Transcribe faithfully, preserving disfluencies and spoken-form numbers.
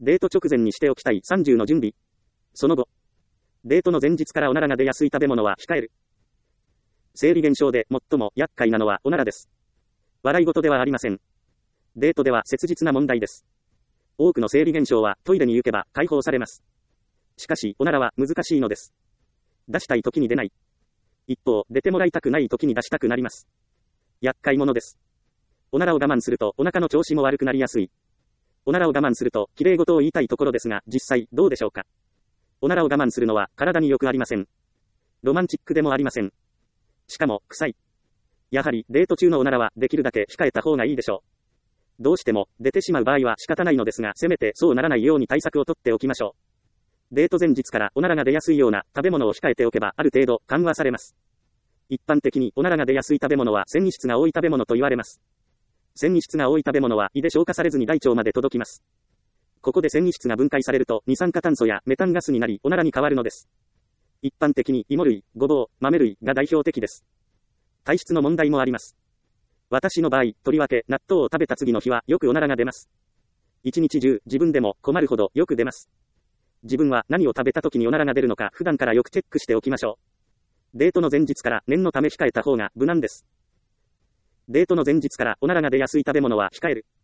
デート直前にしておきたいさんじゅうの準備。その後。デートの前日からおならが出やすい食べ物は控える。生理現象で最も厄介なのはおならです。笑い事ではありません。デートでは切実な問題です。多くの生理現象はトイレに行けば解放されます。しかし、おならは難しいのです。出したい時に出ない。一方、出てもらいたくない時に出したくなります。厄介者です。おならを我慢するとお腹の調子も悪くなりやすい。おならを我慢すると綺麗事を言いたいところですが、実際どうでしょうか。おならを我慢するのは体によくありません。ロマンチックでもありません。しかも、臭い。やはり、デート中のおならはできるだけ控えた方がいいでしょう。どうしても、出てしまう場合は仕方ないのですが、せめてそうならないように対策をとっておきましょう。デート前日からおならが出やすいような食べ物を控えておけば、ある程度緩和されます。一般的におならが出やすい食べ物は繊維質が多い食べ物と言われます。繊維質が多い食べ物は胃で消化されずに大腸まで届きます。ここで繊維質が分解されると二酸化炭素やメタンガスになりおならに変わるのです。一般的に芋類、ごぼう、豆類が代表的です。体質の問題もあります。私の場合、とりわけ納豆を食べた次の日はよくおならが出ます。一日中自分でも困るほどよく出ます。自分は何を食べた時におならが出るのか普段からよくチェックしておきましょう。デートの前日から念のため控えた方が無難です。デートの前日からおならが出やすい食べ物は控える。